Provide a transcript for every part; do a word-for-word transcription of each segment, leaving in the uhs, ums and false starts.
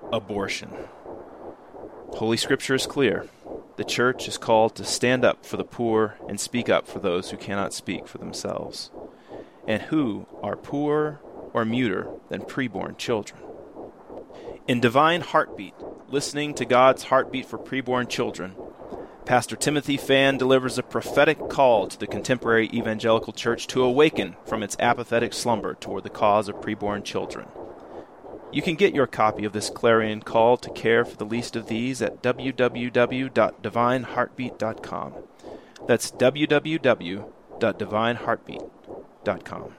abortion. Holy Scripture is clear. The church is called to stand up for the poor and speak up for those who cannot speak for themselves, and who are poorer or muter than preborn children. In Divine Heartbeat, listening to God's heartbeat for preborn children, Pastor Timothy Fan delivers a prophetic call to the contemporary evangelical church to awaken from its apathetic slumber toward the cause of preborn children. You can get your copy of this clarion call to care for the least of these at w w w dot divine heartbeat dot com. That's w w w dot divine heartbeat dot com.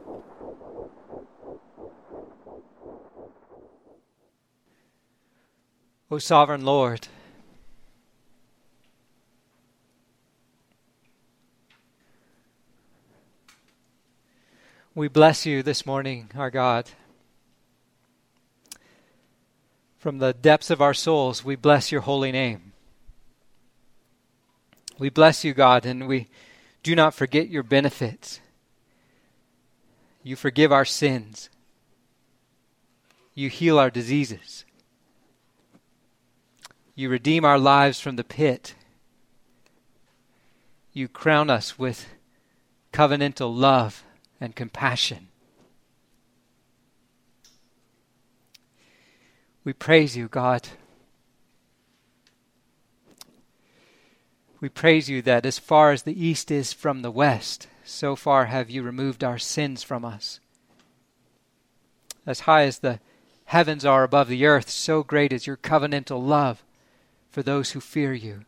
O sovereign Lord, we bless you this morning, our God. From the depths of our souls, we bless your holy name. We bless you, God, and we do not forget your benefits. You forgive our sins. You heal our diseases. You redeem our lives from the pit. You crown us with covenantal love and compassion. We praise you, God. We praise you that as far as the east is from the west, so far have you removed our sins from us. As high as the heavens are above the earth, so great is your covenantal love for those who fear you.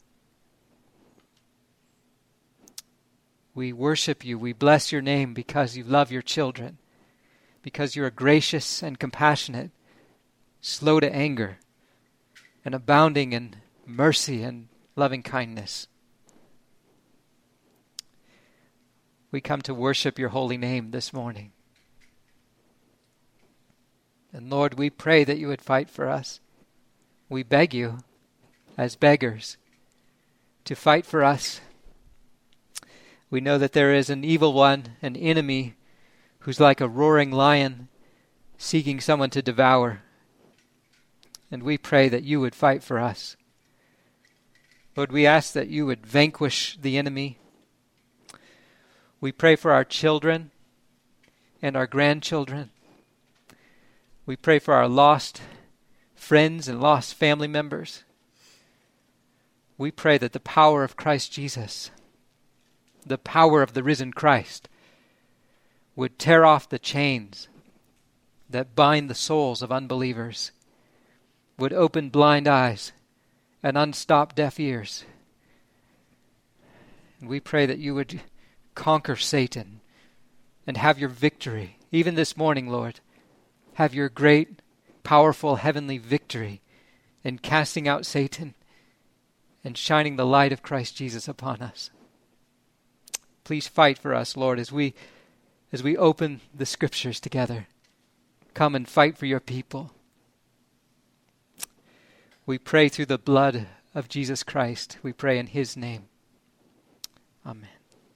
We worship you. We bless your name because you love your children, because you are gracious and compassionate, slow to anger, and abounding in mercy and loving kindness. We come to worship your holy name this morning. And Lord, we pray that you would fight for us. We beg you, as beggars, to fight for us. We know that there is an evil one, an enemy, who's like a roaring lion seeking someone to devour. And we pray that you would fight for us. Lord, we ask that you would vanquish the enemy. We pray for our children and our grandchildren. We pray for our lost friends and lost family members. We pray that the power of Christ Jesus, the power of the risen Christ, would tear off the chains that bind the souls of unbelievers, would open blind eyes and unstop deaf ears. And we pray that you would conquer Satan and have your victory. Even this morning, Lord, have your great, powerful heavenly victory in casting out Satan and shining the light of Christ Jesus upon us. Please fight for us, Lord, as we as we open the Scriptures together. Come and fight for your people. We pray through the blood of Jesus Christ. We pray in his name. Amen.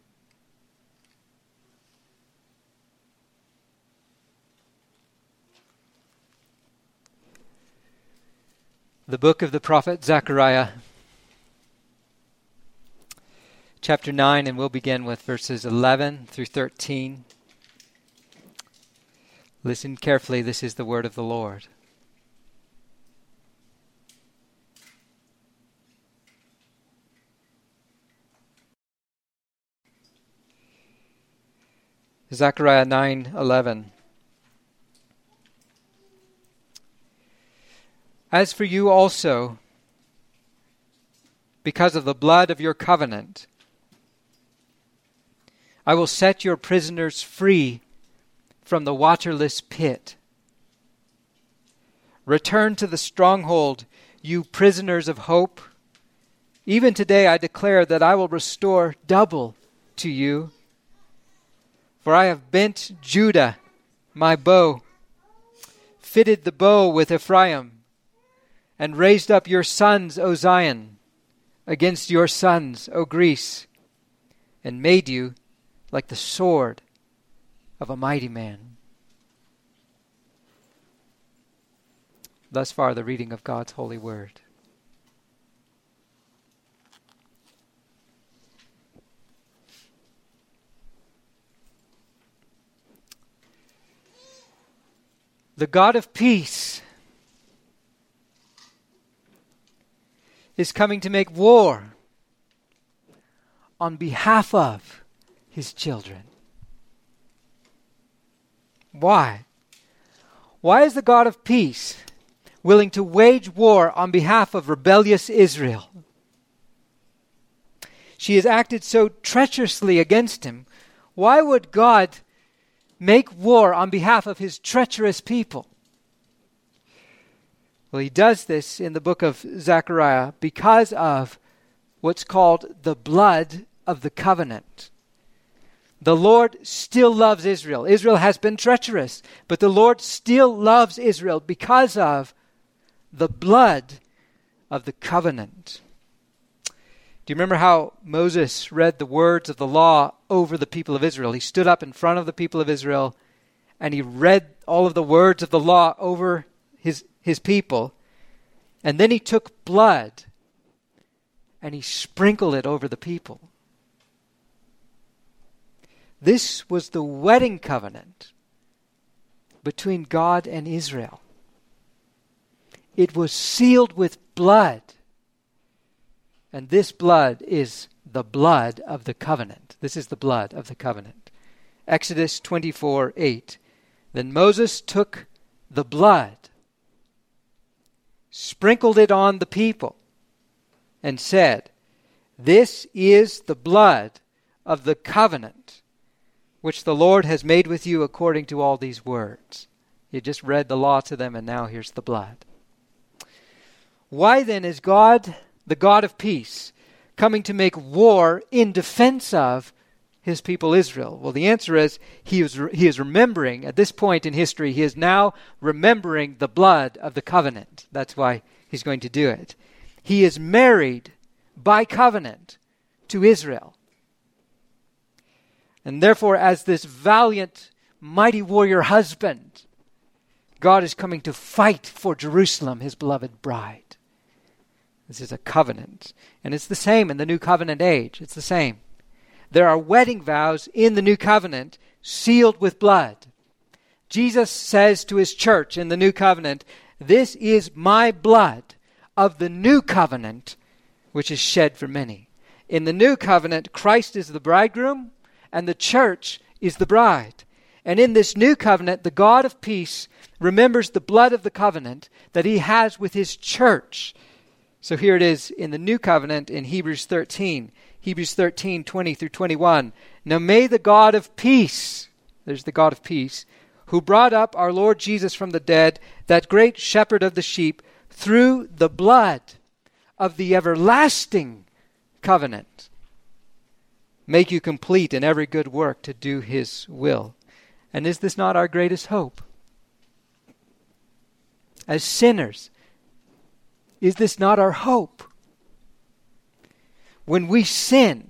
The book of the prophet Zechariah, chapter nine, and we'll begin with verses eleven through thirteen. Listen carefully, this is the word of the Lord. Zechariah nine eleven. As for you also, because of the blood of your covenant, I will set your prisoners free from the waterless pit. Return to the stronghold, you prisoners of hope. Even today I declare that I will restore double to you. For I have bent Judah, my bow, fitted the bow with Ephraim, and raised up your sons, O Zion, against your sons, O Greece, and made you like the sword of a mighty man. Thus far, the reading of God's holy word. The God of peace is coming to make war on behalf of his children. Why? Why is the God of peace willing to wage war on behalf of rebellious Israel? She has acted so treacherously against him. Why would God make war on behalf of his treacherous people? Well, he does this in the book of Zechariah because of what's called the blood of the covenant. The Lord still loves Israel. Israel has been treacherous, but the Lord still loves Israel because of the blood of the covenant. Do you remember how Moses read the words of the law over the people of Israel? He stood up in front of the people of Israel and he read all of the words of the law over his, his people. And then he took blood and he sprinkled it over the people. This was the wedding covenant between God and Israel. It was sealed with blood. And this blood is the blood of the covenant. This is the blood of the covenant. Exodus twenty-four eight. Then Moses took the blood, sprinkled it on the people, and said, "This is the blood of the covenant which the Lord has made with you according to all these words." You just read the law to them, and now here's the blood. Why then is God, the God of peace, coming to make war in defense of his people Israel? Well, the answer is he is, he is remembering, at this point in history, he is now remembering the blood of the covenant. That's why he's going to do it. He is married by covenant to Israel. And therefore, as this valiant, mighty warrior husband, God is coming to fight for Jerusalem, his beloved bride. This is a covenant. And it's the same in the new covenant age. It's the same. There are wedding vows in the new covenant sealed with blood. Jesus says to his church in the new covenant, "This is my blood of the new covenant, which is shed for many." In the new covenant, Christ is the bridegroom, and the church is the bride. And in this new covenant, the God of peace remembers the blood of the covenant that he has with his church. So here it is in the new covenant in Hebrews thirteen. Hebrews thirteen, twenty through twenty-one. "Now may the God of peace," there's the God of peace, "who brought up our Lord Jesus from the dead, that great shepherd of the sheep, through the blood of the everlasting covenant, make you complete in every good work to do his will." And is this not our greatest hope? As sinners, is this not our hope? When we sin,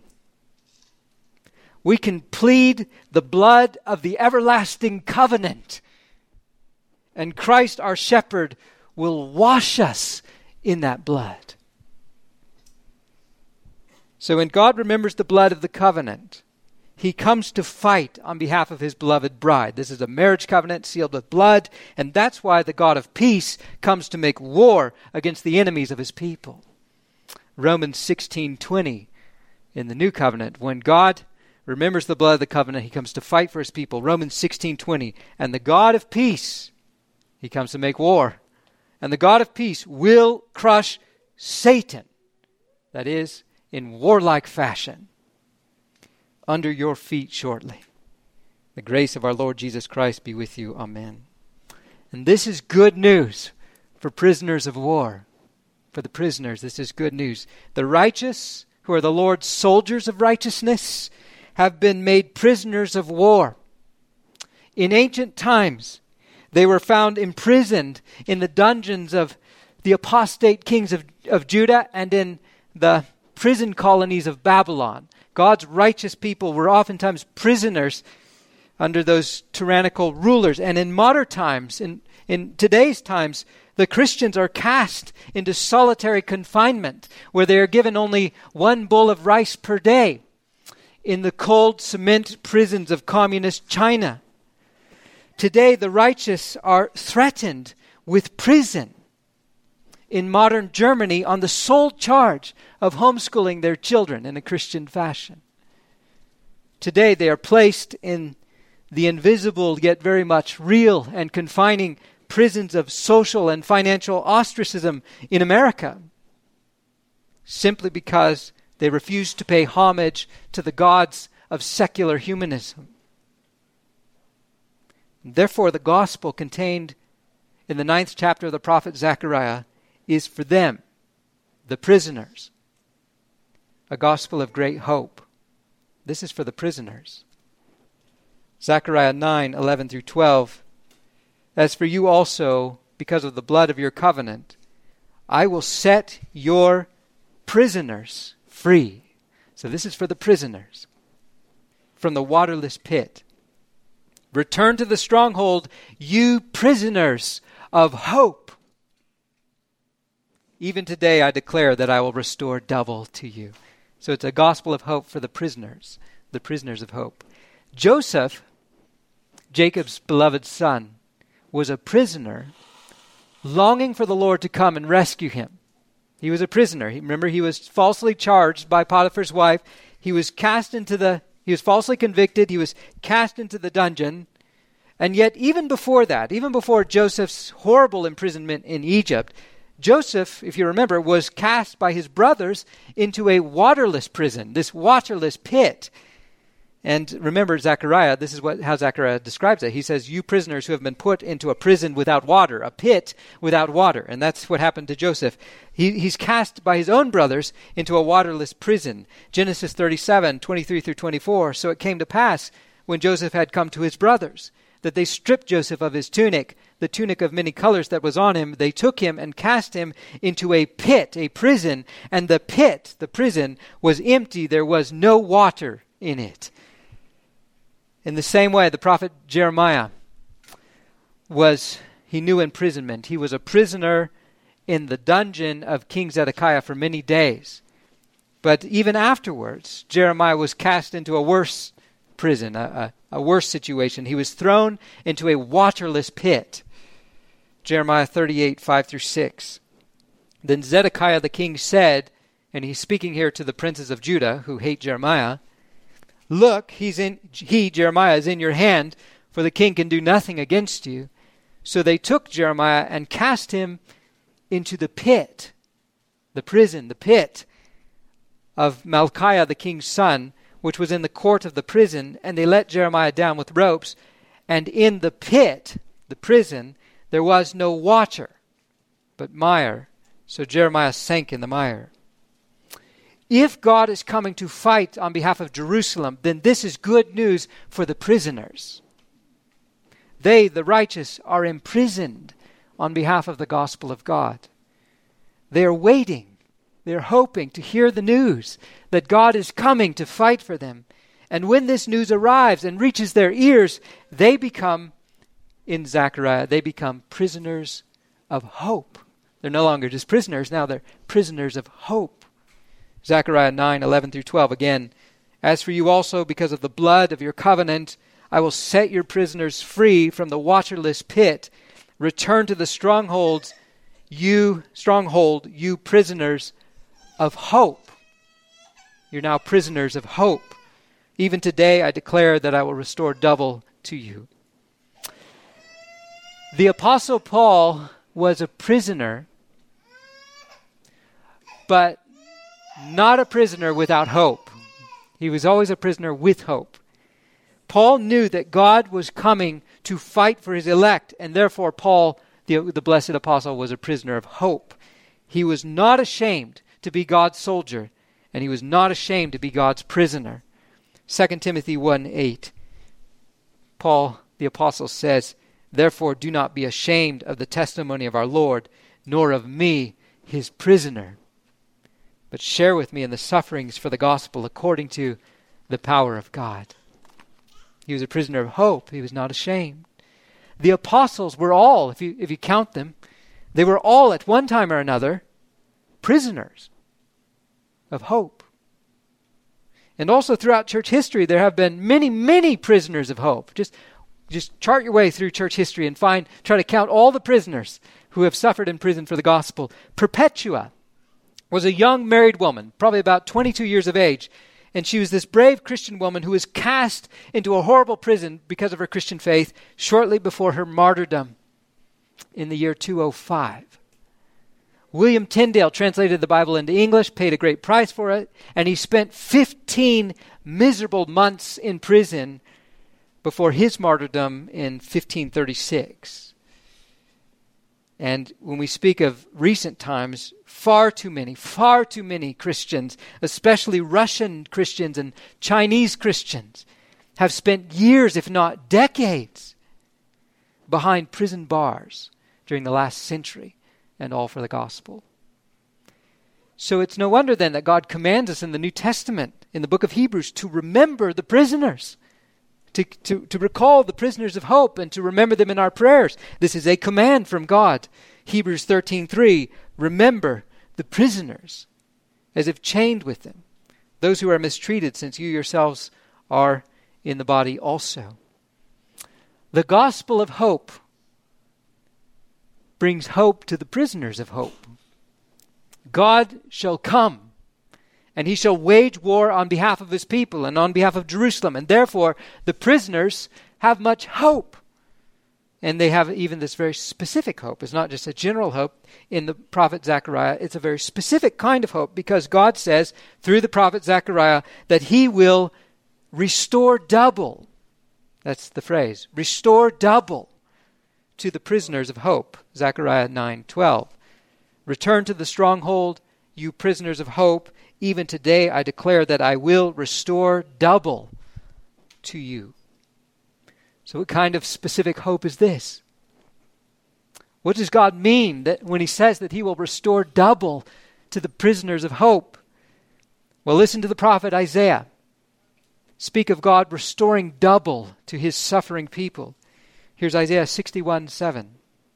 we can plead the blood of the everlasting covenant, and Christ our shepherd will wash us in that blood. So when God remembers the blood of the covenant, he comes to fight on behalf of his beloved bride. This is a marriage covenant sealed with blood, and that's why the God of peace comes to make war against the enemies of his people. Romans sixteen twenty in the new covenant, when God remembers the blood of the covenant, he comes to fight for his people. Romans sixteen twenty, "And the God of peace," he comes to make war, "and the God of peace will crush Satan," that is, in warlike fashion, "under your feet shortly. The grace of our Lord Jesus Christ be with you. Amen." And this is good news for prisoners of war. For the prisoners, this is good news. The righteous, who are the Lord's soldiers of righteousness, have been made prisoners of war. In ancient times, they were found imprisoned in the dungeons of the apostate kings of, of Judah and in the prison colonies of Babylon. God's righteous people were oftentimes prisoners under those tyrannical rulers. And in modern times, in, in today's times, The Christians are cast into solitary confinement where they are given only one bowl of rice per day in the cold cement prisons of communist China. Today, the righteous are threatened with prison in modern Germany on the sole charge of homeschooling their children in a Christian fashion. Today, they are placed in the invisible yet very much real and confining prisons of social and financial ostracism in America, simply because they refuse to pay homage to the gods of secular humanism. Therefore, the gospel contained in the ninth chapter of the prophet Zechariah is for them, the prisoners, a gospel of great hope. This is for the prisoners. Zechariah nine, eleven through twelve. As for you also, because of the blood of your covenant, I will set your prisoners free. So this is for the prisoners from the waterless pit. Return to the stronghold, you prisoners of hope. Even today I declare that I will restore double to you. So it's a gospel of hope for the prisoners, the prisoners of hope. Joseph, Jacob's beloved son, was a prisoner longing for the Lord to come and rescue him. He was a prisoner. He, remember, he was falsely charged by Potiphar's wife. He was cast into the, he was falsely convicted. He was cast into the dungeon. And yet, even before that, even before Joseph's horrible imprisonment in Egypt, Joseph, if you remember, was cast by his brothers into a waterless prison, this waterless pit. And remember Zechariah, this is what how Zechariah describes it. He says, you prisoners who have been put into a prison without water, a pit without water. And that's what happened to Joseph. He, he's cast by his own brothers into a waterless prison. Genesis thirty-seven, twenty-three through twenty-four. So it came to pass, when Joseph had come to his brothers, that they stripped Joseph of his tunic, the tunic of many colors that was on him. They took him and cast him into a pit, a prison. And the pit, the prison, was empty. There was no water in it. In the same way, the prophet Jeremiah was, he knew imprisonment. He was a prisoner in the dungeon of King Zedekiah for many days. But even afterwards, Jeremiah was cast into a worse prison, a, a, a worse situation. He was thrown into a waterless pit. Jeremiah thirty-eight, five through six. Then Zedekiah the king said, and he's speaking here to the princes of Judah who hate Jeremiah, look, he's in, he, Jeremiah, is in your hand, for the king can do nothing against you. So they took Jeremiah and cast him into the pit, the prison, the pit of Malchiah, the king's son, which was in the court of the prison, and they let Jeremiah down with ropes. And in the pit, the prison, there was no water, but mire. So Jeremiah sank in the mire. If God is coming to fight on behalf of Jerusalem, then this is good news for the prisoners. They, the righteous, are imprisoned on behalf of the gospel of God. They are waiting. They are hoping to hear the news that God is coming to fight for them. And when this news arrives and reaches their ears, they become, in Zechariah, they become prisoners of hope. They're no longer just prisoners, now they're prisoners of hope. Zechariah nine, eleven through twelve again. As for you also, because of the blood of your covenant, I will set your prisoners free from the waterless pit. Return to the strongholds, you stronghold, you prisoners of hope. You're now prisoners of hope. Even today I declare that I will restore double to you. The Apostle Paul was a prisoner, but not a prisoner without hope. He was always a prisoner with hope. Paul knew that God was coming to fight for his elect, and therefore Paul, the, the blessed apostle, was a prisoner of hope. He was not ashamed to be God's soldier, and he was not ashamed to be God's prisoner. Second Timothy one eight. Paul, the apostle, says, therefore do not be ashamed of the testimony of our Lord, nor of me, his prisoner, but share with me in the sufferings for the gospel according to the power of God. He was a prisoner of hope. He was not ashamed. The apostles were all, if you if you count them, They were all at one time or another prisoners of hope. And also throughout church history, there have been many, many prisoners of hope. Just, just chart your way through church history and find, try to count all the prisoners who have suffered in prison for the gospel. Perpetua was a young married woman, probably about twenty-two years of age. And she was this brave Christian woman who was cast into a horrible prison because of her Christian faith shortly before her martyrdom in the year two oh five. William Tyndale translated the Bible into English, paid a great price for it, and he spent fifteen miserable months in prison before his martyrdom in fifteen thirty-six. And when we speak of recent times, far too many, far too many Christians, especially Russian Christians and Chinese Christians, have spent years, if not decades, behind prison bars during the last century, and all for the gospel. So it's no wonder then that God commands us in the New Testament, in the book of Hebrews, to remember the prisoners, to, to, to recall the prisoners of hope and to remember them in our prayers. This is a command from God. Hebrews thirteen three, remember the prisoners as if chained with them, those who are mistreated, since you yourselves are in the body also. The gospel of hope brings hope to the prisoners of hope. God shall come, and he shall wage war on behalf of his people and on behalf of Jerusalem. And therefore, the prisoners have much hope. And they have even this very specific hope. It's not just a general hope in the prophet Zechariah. It's a very specific kind of hope, because God says through the prophet Zechariah that he will restore double. That's the phrase. Restore double to the prisoners of hope. Zechariah nine twelve. Return to the stronghold, you prisoners of hope. Even today I declare that I will restore double to you. So what kind of specific hope is this? What does God mean that when he says that he will restore double to the prisoners of hope? Well, listen to the prophet Isaiah speak of God restoring double to his suffering people. Here's Isaiah sixty-one seven.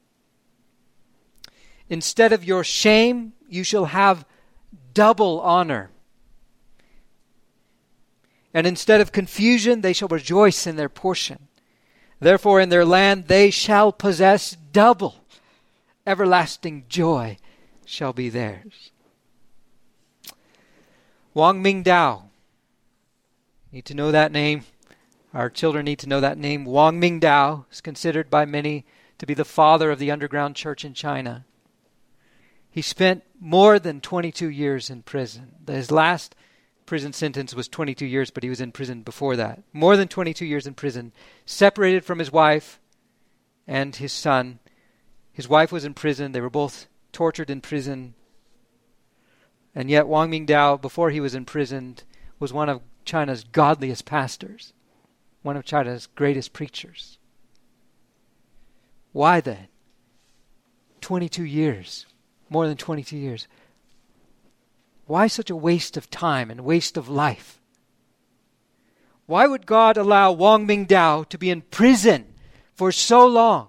Instead of your shame, you shall have double honor. And instead of confusion, they shall rejoice in their portion. Therefore in their land they shall possess double. Everlasting joy shall be theirs. Wang Mingdao. Need to know that name. Our children need to know that name. Wang Mingdao is considered by many to be the father of the underground church in China. He spent more than twenty-two years in prison. His last prison sentence was twenty-two years, but he was in prison before that. More than twenty-two years in prison. Separated from his wife and his son. His wife was in prison. They were both tortured in prison. And yet Wang Mingdao, before he was imprisoned, was one of China's godliest pastors. One of China's greatest preachers. Why then? twenty-two years. More than twenty-two years. Why such a waste of time and waste of life? Why would God allow Wang Mingdao to be in prison for so long?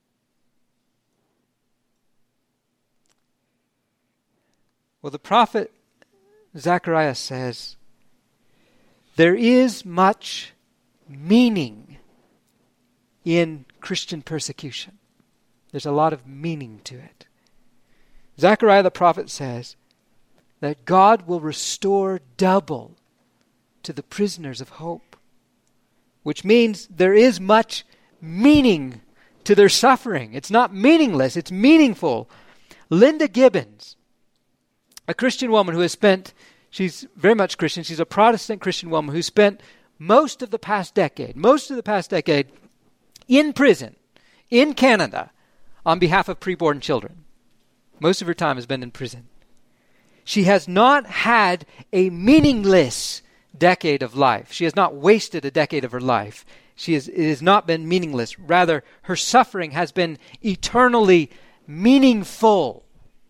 Well, the prophet Zechariah says, there is much meaning in Christian persecution. There's a lot of meaning to it. Zechariah the prophet says that God will restore double to the prisoners of hope, which means there is much meaning to their suffering. It's not meaningless, it's meaningful. Linda Gibbons, a Christian woman who has spent, she's very much Christian, she's a Protestant Christian woman who spent most of the past decade, most of the past decade in prison, in Canada, on behalf of preborn children. Most of her time has been in prison. She has not had a meaningless decade of life. She has not wasted a decade of her life. She has, it has not been meaningless. Rather, her suffering has been eternally meaningful.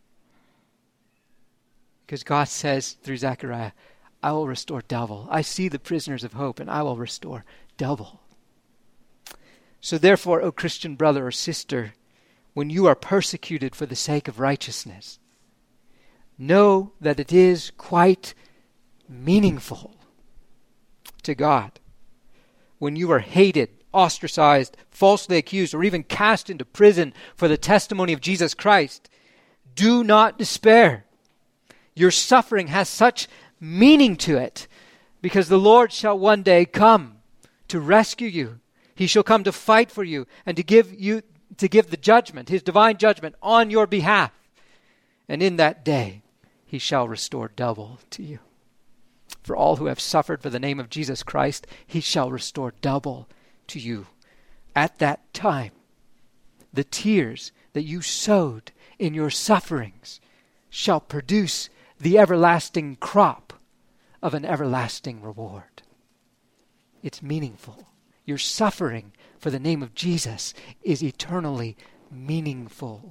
Because God says through Zechariah, I will restore double. I see the prisoners of hope, and I will restore double. So therefore, O Christian brother or sister, when you are persecuted for the sake of righteousness, know that it is quite meaningful to God. When you are hated, ostracized, falsely accused, or even cast into prison for the testimony of Jesus Christ, do not despair. Your suffering has such meaning to it, because the Lord shall one day come to rescue you. He shall come to fight for you and to give you to give the judgment, his divine judgment on your behalf. And in that day, he shall restore double to you. For all who have suffered for the name of Jesus Christ, he shall restore double to you. At that time, the tears that you sowed in your sufferings shall produce the everlasting crop of an everlasting reward. It's meaningful. Your suffering for the name of Jesus is eternally meaningful.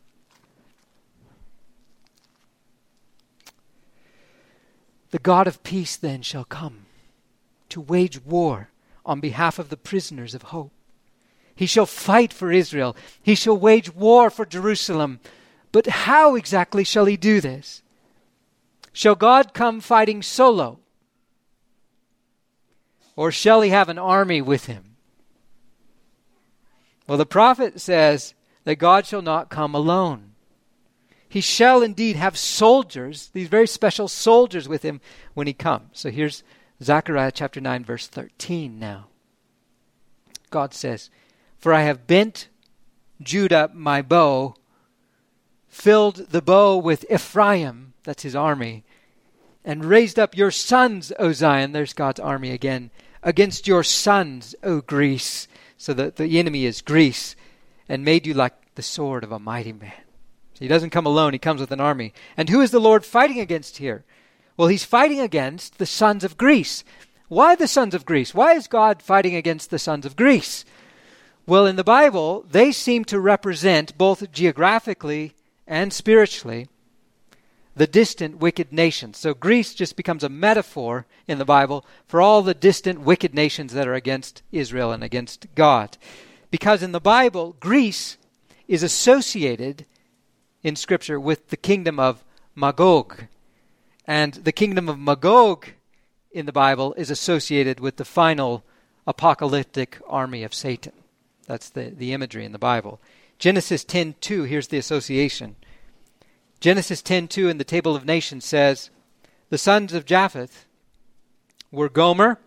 The God of peace then shall come to wage war on behalf of the prisoners of hope. He shall fight for Israel. He shall wage war for Jerusalem. But how exactly shall he do this? Shall God come fighting solo? Or shall he have an army with him? Well, the prophet says that God shall not come alone. He shall indeed have soldiers, these very special soldiers with him when he comes. So here's Zechariah chapter nine, verse thirteen now. God says, "For I have bent Judah my bow, filled the bow with Ephraim," that's his army, "and raised up your sons, O Zion," there's God's army again, "against your sons, O Greece." So the, the enemy is Greece, "and made you like the sword of a mighty man." So he doesn't come alone, he comes with an army. And who is the Lord fighting against here? Well, he's fighting against the sons of Greece. Why the sons of Greece? Why is God fighting against the sons of Greece? Well, in the Bible, they seem to represent, both geographically and spiritually, the distant wicked nations. So Greece just becomes a metaphor in the Bible for all the distant wicked nations that are against Israel and against God. Because in the Bible, Greece is associated in Scripture with the kingdom of Magog. And the kingdom of Magog in the Bible is associated with the final apocalyptic army of Satan. That's the, the imagery in the Bible. Genesis ten two, here's the association. Genesis ten two in the Table of Nations says, the sons of Japheth were Gomer,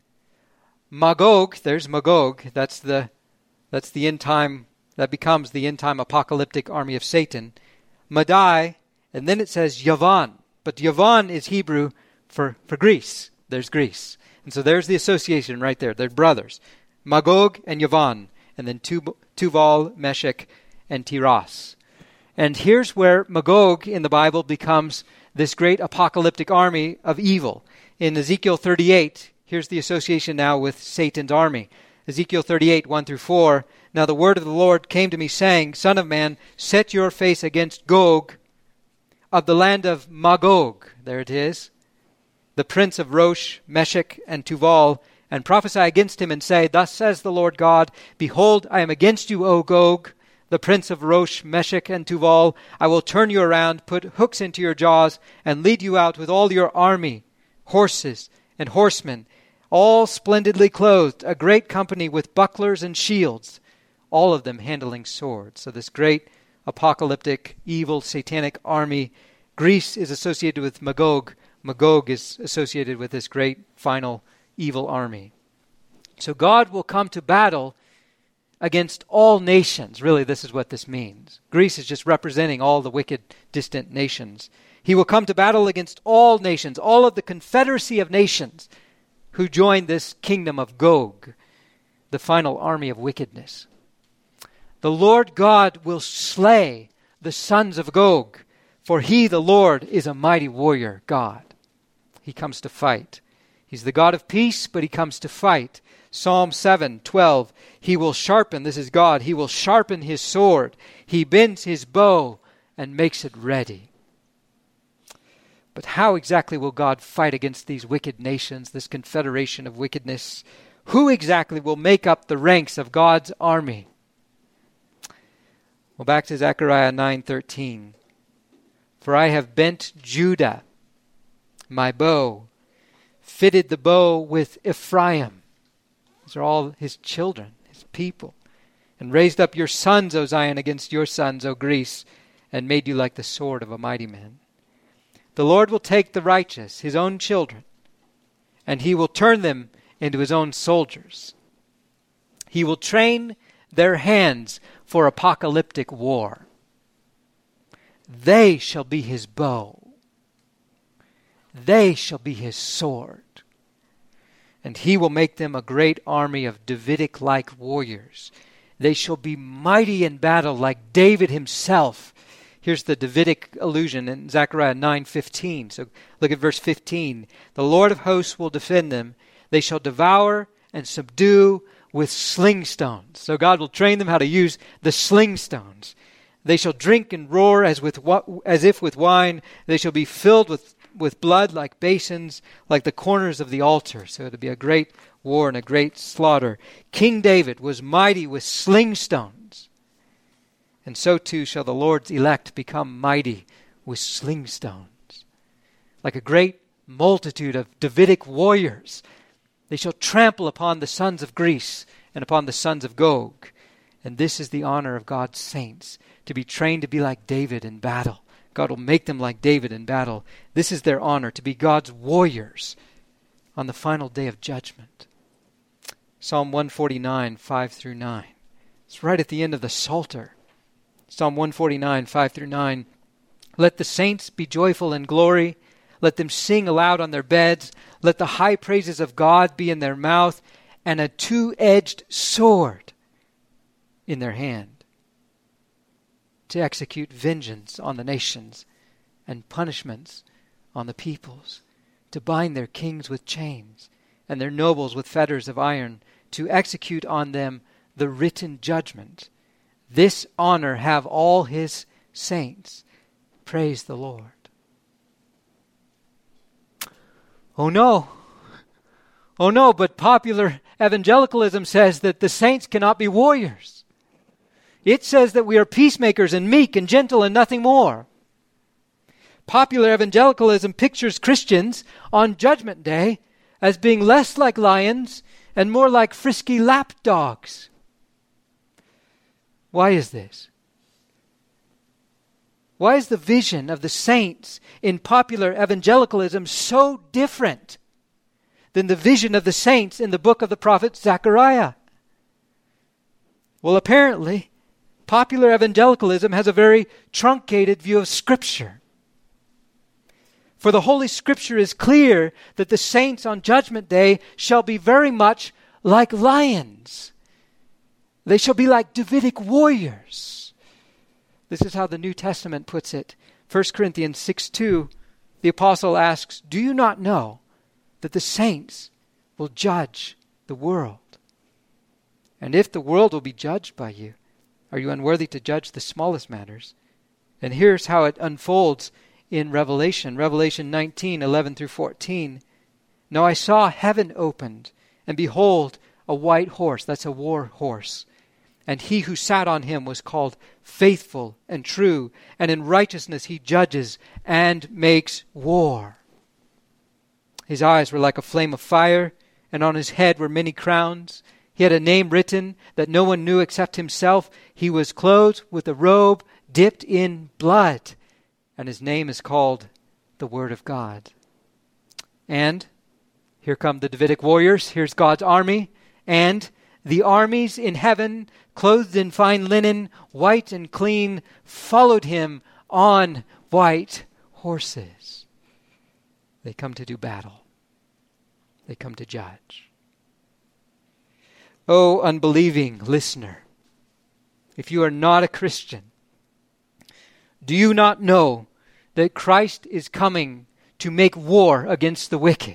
Magog, there's Magog, that's the that's the end time, that becomes the end time apocalyptic army of Satan, Madai, and then it says Yavan. But Yavan is Hebrew for, for Greece. There's Greece. And so there's the association right there. They're brothers. Magog and Yavan. And then Tub- Tuval, Meshech, and Tiras. And here's where Magog in the Bible becomes this great apocalyptic army of evil. In Ezekiel thirty-eight, here's the association now with Satan's army. Ezekiel thirty-eight, one through four. "Now the word of the Lord came to me, saying, Son of man, set your face against Gog of the land of Magog," there it is, "the prince of Rosh, Meshech, and Tuval, and prophesy against him, and say, Thus says the Lord God, Behold, I am against you, O Gog, the prince of Rosh, Meshech, and Tuval. I will turn you around, put hooks into your jaws, and lead you out with all your army, horses and horsemen, all splendidly clothed, a great company with bucklers and shields, all of them handling swords." So this great apocalyptic, evil, satanic army. Greece is associated with Magog. Magog is associated with this great, final, evil army. So God will come to battle against all nations. Really, this is what this means. Greece is just representing all the wicked, distant nations. He will come to battle against all nations, all of the confederacy of nations who join this kingdom of Gog, the final army of wickedness. The Lord God will slay the sons of Gog, for he, the Lord, is a mighty warrior God. He comes to fight. He's the God of peace, but he comes to fight. Psalm seven twelve, he will sharpen, this is God, he will sharpen his sword. He bends his bow and makes it ready. But how exactly will God fight against these wicked nations, this confederation of wickedness? Who exactly will make up the ranks of God's army? Well, back to Zechariah nine thirteen. For I have bent Judah, my bow, fitted the bow with Ephraim. These are all his children, his people. And raised up your sons, O Zion, against your sons, O Greece, and made you like the sword of a mighty man. The Lord will take the righteous, his own children, and he will turn them into his own soldiers. He will train their hands for apocalyptic war. They shall be his bow. They shall be his sword. And he will make them a great army of Davidic-like warriors. They shall be mighty in battle like David himself. Here's the Davidic allusion in Zechariah nine fifteen. So look at verse fifteen. The Lord of hosts will defend them. They shall devour and subdue with sling stones. So God will train them how to use the sling stones. They shall drink and roar as with as if with wine. They shall be filled with, with blood like basins, like the corners of the altar. So it'll be a great war and a great slaughter. King David was mighty with sling stones. And so too shall the Lord's elect become mighty with sling stones. Like a great multitude of Davidic warriors. They shall trample upon the sons of Greece and upon the sons of Gog. And this is the honor of God's saints, to be trained to be like David in battle. God will make them like David in battle. This is their honor, to be God's warriors on the final day of judgment. Psalm one forty-nine, five through nine. It's right at the end of the Psalter. Psalm one forty-nine, five through nine. Let the saints be joyful in glory. Let them sing aloud on their beds. Let the high praises of God be in their mouth, and a two-edged sword in their hand, to execute vengeance on the nations and punishments on the peoples, to bind their kings with chains and their nobles with fetters of iron, to execute on them the written judgment. This honor have all his saints. Praise the Lord. Oh no. Oh no, but popular evangelicalism says that the saints cannot be warriors. It says that we are peacemakers and meek and gentle and nothing more. Popular evangelicalism pictures Christians on Judgment Day as being less like lions and more like frisky lap dogs. Why is this? Why is the vision of the saints in popular evangelicalism so different than the vision of the saints in the book of the prophet Zechariah? Well, apparently, popular evangelicalism has a very truncated view of Scripture. For the Holy Scripture is clear that the saints on Judgment Day shall be very much like lions. They shall be like Davidic warriors. This is how the New Testament puts it. First Corinthians six two, the apostle asks, do you not know that the saints will judge the world? And if the world will be judged by you, are you unworthy to judge the smallest matters? And here's how it unfolds in Revelation. Revelation nineteen, eleven through fourteen. Now I saw heaven opened, and behold, a white horse. That's a war horse. And he who sat on him was called Faithful and True, and in righteousness he judges and makes war. His eyes were like a flame of fire, and on his head were many crowns. He had a name written that no one knew except himself. He was clothed with a robe dipped in blood, and his name is called the Word of God. And here come the Davidic warriors. Here's God's army. And the armies in heaven, clothed in fine linen, white and clean, followed him on white horses. They come to do battle. They come to judge. Oh, unbelieving listener, if you are not a Christian, do you not know that Christ is coming to make war against the wicked?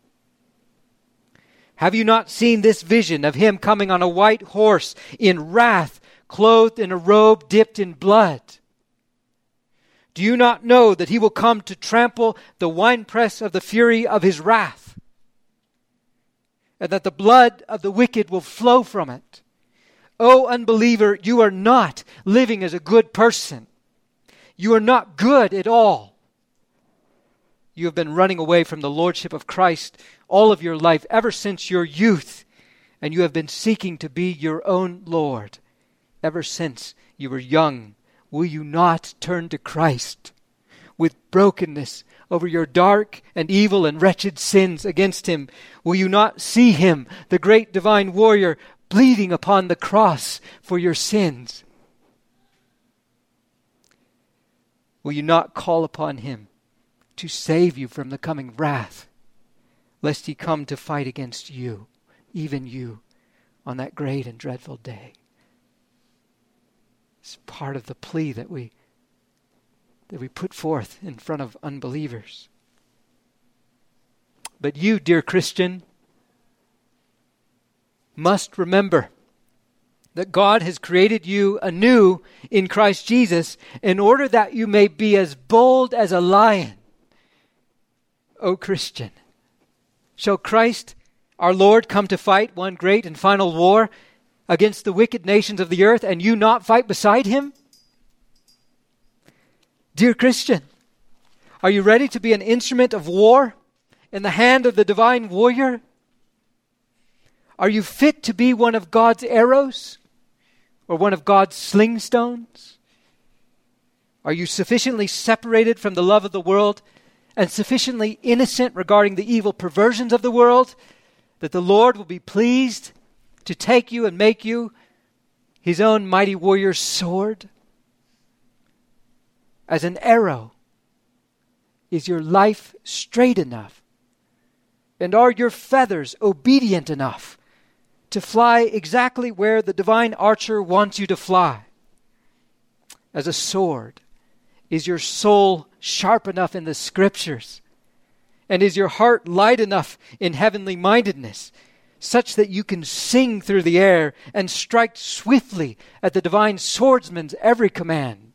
Have you not seen this vision of him coming on a white horse in wrath, clothed in a robe dipped in blood? Do you not know that he will come to trample the winepress of the fury of his wrath, and that the blood of the wicked will flow from it? O unbeliever, you are not living as a good person. You are not good at all. You have been running away from the lordship of Christ all of your life, ever since your youth, and you have been seeking to be your own Lord ever since you were young. Will you not turn to Christ with brokenness over your dark and evil and wretched sins against Him? Will you not see Him, the great divine warrior, bleeding upon the cross for your sins? Will you not call upon Him to save you from the coming wrath, lest He come to fight against you, even you, on that great and dreadful day? It's part of the plea that we that we put forth in front of unbelievers. But you, dear Christian, must remember that God has created you anew in Christ Jesus in order that you may be as bold as a lion. O Christian, shall Christ our Lord come to fight one great and final war against the wicked nations of the earth, and you not fight beside Him? Dear Christian, are you ready to be an instrument of war in the hand of the divine warrior? Are you fit to be one of God's arrows or one of God's sling stones? Are you sufficiently separated from the love of the world and sufficiently innocent regarding the evil perversions of the world that the Lord will be pleased to take you and make you His own mighty warrior's sword? As an arrow, is your life straight enough? And are your feathers obedient enough to fly exactly where the divine archer wants you to fly? As a sword, is your soul sharp enough in the Scriptures? And is your heart light enough in heavenly mindedness, such that you can sing through the air and strike swiftly at the divine swordsman's every command?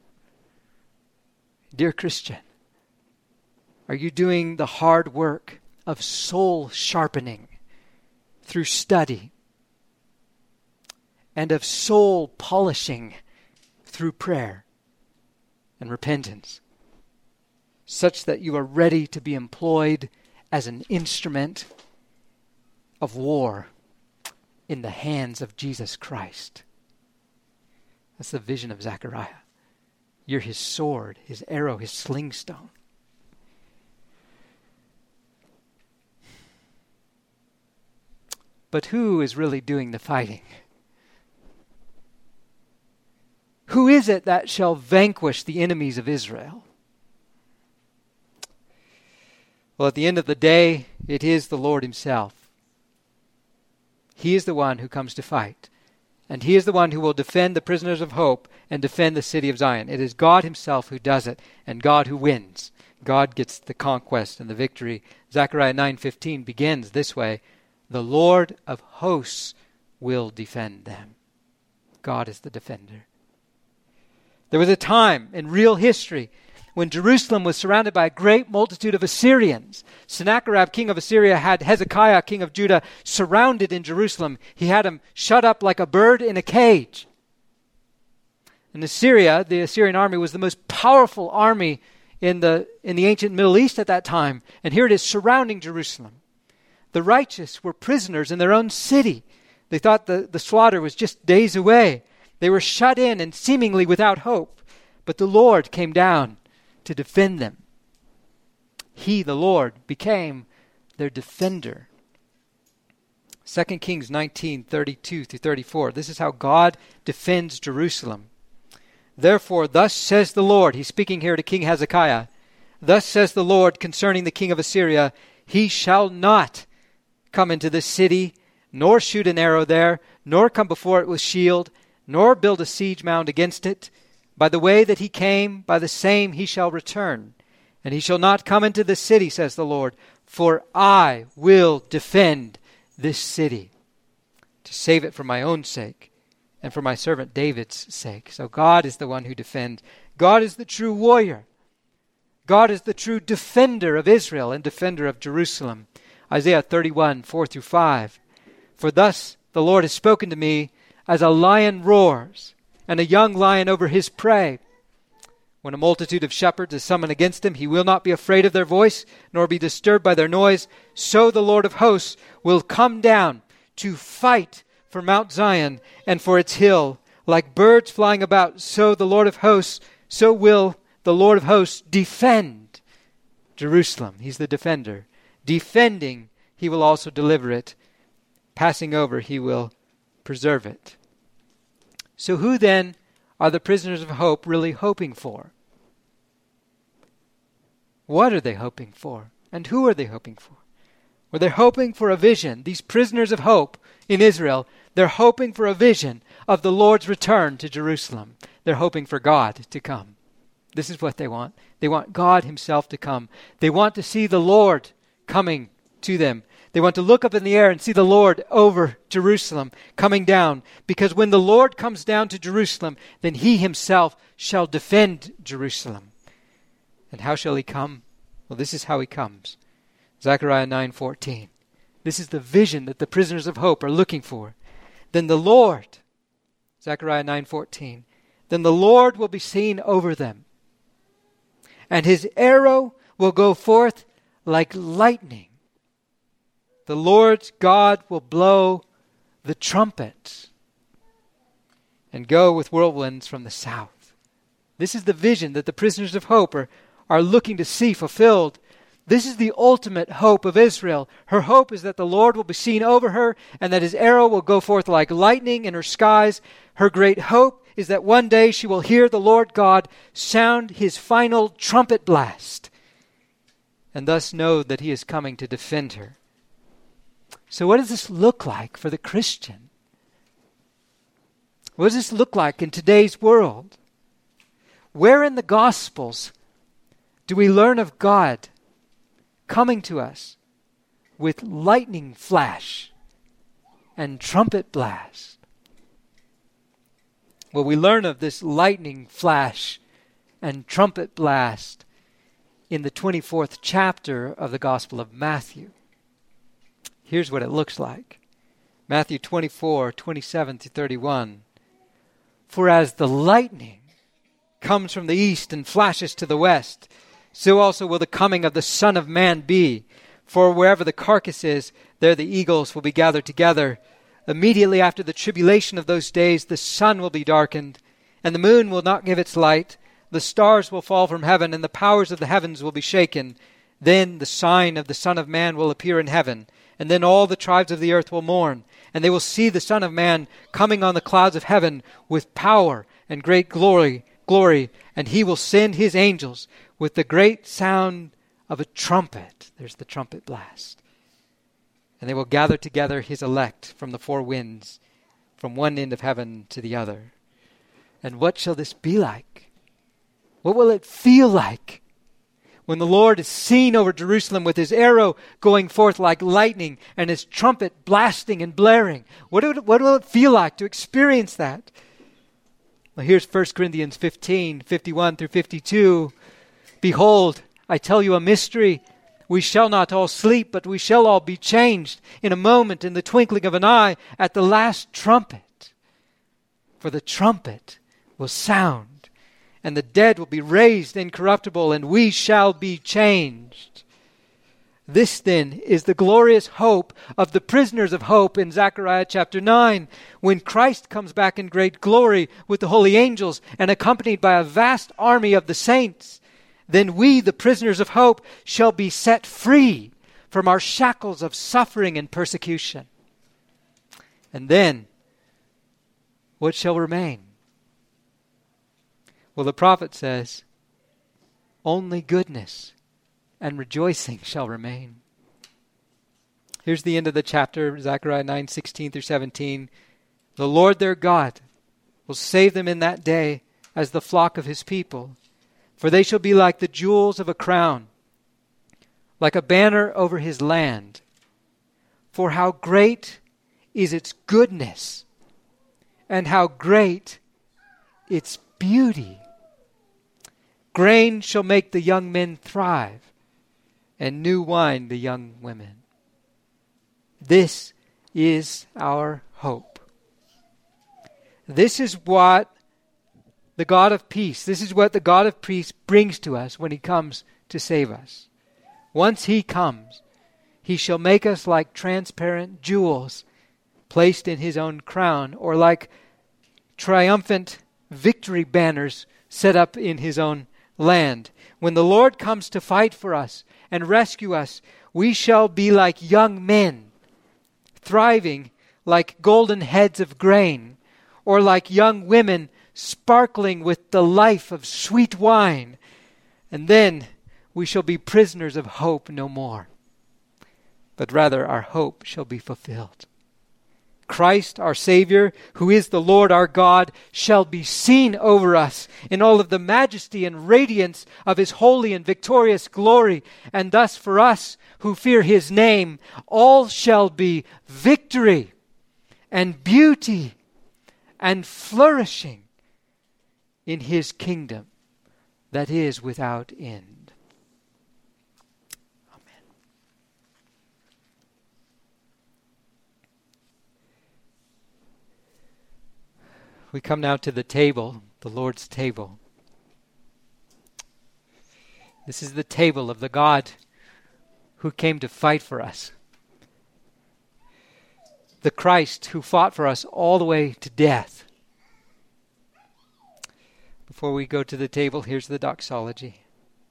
Dear Christian, are you doing the hard work of soul sharpening through study and of soul polishing through prayer and repentance, such that you are ready to be employed as an instrument of war in the hands of Jesus Christ? That's the vision of Zechariah. You're His sword, His arrow, His sling stone. But who is really doing the fighting? Who is it that shall vanquish the enemies of Israel? Well, at the end of the day, it is the Lord Himself. He is the one who comes to fight. And He is the one who will defend the prisoners of hope and defend the city of Zion. It is God Himself who does it, and God who wins. God gets the conquest and the victory. Zechariah nine fifteen begins this way: the Lord of hosts will defend them. God is the defender. There was a time in real history when Jerusalem was surrounded by a great multitude of Assyrians. Sennacherib, king of Assyria, had Hezekiah, king of Judah, surrounded in Jerusalem. He had him shut up like a bird in a cage. In Assyria, the Assyrian army was the most powerful army in the, in the ancient Middle East at that time. And here it is surrounding Jerusalem. The righteous were prisoners in their own city. They thought the, the slaughter was just days away. They were shut in and seemingly without hope. But the Lord came down to defend them. He, the Lord, became their defender. Second Kings nineteen, thirty-two through thirty-four. This is how God defends Jerusalem. Therefore, thus says the Lord, He's speaking here to King Hezekiah, thus says the Lord concerning the king of Assyria, He shall not come into this city, nor shoot an arrow there, nor come before it with shield, nor build a siege mound against it. By the way that he came, by the same he shall return. And he shall not come into this city, says the Lord, for I will defend this city to save it for my own sake and for my servant David's sake. So God is the one who defends. God is the true warrior. God is the true defender of Israel and defender of Jerusalem. Isaiah thirty-one, four through five. For thus the Lord has spoken to me, as a lion roars, and a young lion over his prey. When a multitude of shepherds is summoned against him, he will not be afraid of their voice, nor be disturbed by their noise. So the Lord of hosts will come down to fight for Mount Zion and for its hill. Like birds flying about, so the Lord of hosts, so will the Lord of hosts defend Jerusalem. He's the defender. Defending, he will also deliver it. Passing over, he will preserve it. So who then are the prisoners of hope really hoping for? What are they hoping for? And who are they hoping for? Well, they're hoping for a vision. These prisoners of hope in Israel, they're hoping for a vision of the Lord's return to Jerusalem. They're hoping for God to come. This is what they want. They want God himself to come. They want to see the Lord coming to them. They want to look up in the air and see the Lord over Jerusalem coming down. Because when the Lord comes down to Jerusalem, then he himself shall defend Jerusalem. And how shall he come? Well, this is how he comes. Zechariah nine fourteen. This is the vision that the prisoners of hope are looking for. Then the Lord, Zechariah nine fourteen, then the Lord will be seen over them, and his arrow will go forth like lightning. The Lord God will blow the trumpet and go with whirlwinds from the south. This is the vision that the prisoners of hope are, are looking to see fulfilled. This is the ultimate hope of Israel. Her hope is that the Lord will be seen over her and that his arrow will go forth like lightning in her skies. Her great hope is that one day she will hear the Lord God sound his final trumpet blast and thus know that he is coming to defend her. So what does this look like for the Christian? What does this look like in today's world? Where in the Gospels do we learn of God coming to us with lightning flash and trumpet blast? Well, we learn of this lightning flash and trumpet blast in the twenty-fourth chapter of the Gospel of Matthew. Here's what it looks like. Matthew twenty-four, twenty-seven to thirty-one. For as the lightning comes from the east and flashes to the west, so also will the coming of the Son of Man be. For wherever the carcass is, there the eagles will be gathered together. Immediately after the tribulation of those days, the sun will be darkened, and the moon will not give its light. The stars will fall from heaven, and the powers of the heavens will be shaken. Then the sign of the Son of Man will appear in heaven, and then all the tribes of the earth will mourn, and they will see the Son of Man coming on the clouds of heaven with power and great glory, glory, and he will send his angels with the great sound of a trumpet. There's the trumpet blast. And they will gather together his elect from the four winds, from one end of heaven to the other. And what shall this be like? What will it feel like when the Lord is seen over Jerusalem with his arrow going forth like lightning and his trumpet blasting and blaring? What, would, what will it feel like to experience that? Well, here's First Corinthians fifteen, fifty-one through fifty-two. Behold, I tell you a mystery. We shall not all sleep, but we shall all be changed in a moment, in the twinkling of an eye, at the last trumpet. For the trumpet will sound, and the dead will be raised incorruptible, and we shall be changed. This then is the glorious hope of the prisoners of hope in Zechariah chapter nine. When Christ comes back in great glory with the holy angels and accompanied by a vast army of the saints, then we, the prisoners of hope, shall be set free from our shackles of suffering and persecution. And then, what shall remain? Well, the prophet says, only goodness and rejoicing shall remain. Here's the end of the chapter, Zechariah nine, sixteen through seventeen. The Lord their God will save them in that day as the flock of his people. For they shall be like the jewels of a crown, like a banner over his land. For how great is its goodness, and how great its beauty. Grain shall make the young men thrive, and new wine the young women. This is our hope. This is what the God of peace. This is what the God of peace brings to us when he comes to save us. Once he comes, he shall make us like transparent jewels placed in his own crown, or like triumphant victory banners set up in his own land. When the Lord comes to fight for us and rescue us, we shall be like young men, thriving like golden heads of grain, or like young women sparkling with the life of sweet wine. And then we shall be prisoners of hope no more, but rather our hope shall be fulfilled. Christ, our Savior, who is the Lord our God, shall be seen over us in all of the majesty and radiance of his holy and victorious glory. And thus for us who fear his name, all shall be victory and beauty and flourishing in his kingdom that is without end. Amen. We come now to the table, the Lord's table. This is the table of the God who came to fight for us. The Christ who fought for us all the way to death. Before we go to the table, here's the doxology.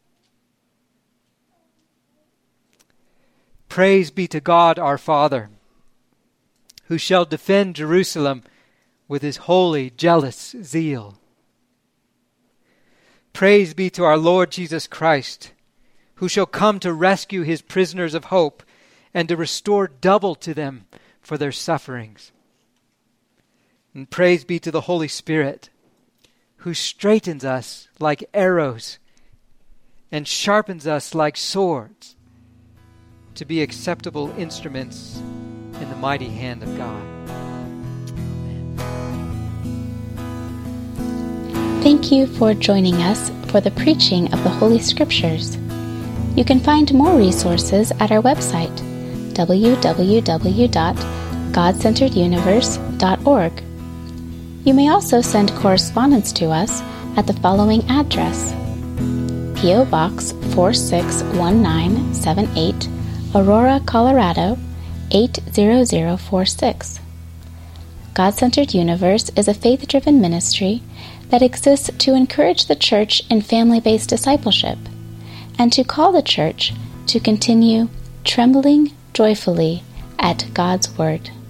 Praise be to God our Father, who shall defend Jerusalem with his holy, jealous zeal. Praise be to our Lord Jesus Christ, who shall come to rescue his prisoners of hope and to restore double to them for their sufferings. And praise be to the Holy Spirit, who straightens us like arrows and sharpens us like swords to be acceptable instruments in the mighty hand of God. Thank you for joining us for the preaching of the Holy Scriptures. You can find more resources at our website, w w w dot god centered universe dot org. You may also send correspondence to us at the following address: P O. Box four six one nine seven eight, Aurora, Colorado eight zero zero four six. God-Centered Universe is a faith-driven ministry that exists to encourage the church in family-based discipleship and to call the church to continue trembling joyfully at God's Word.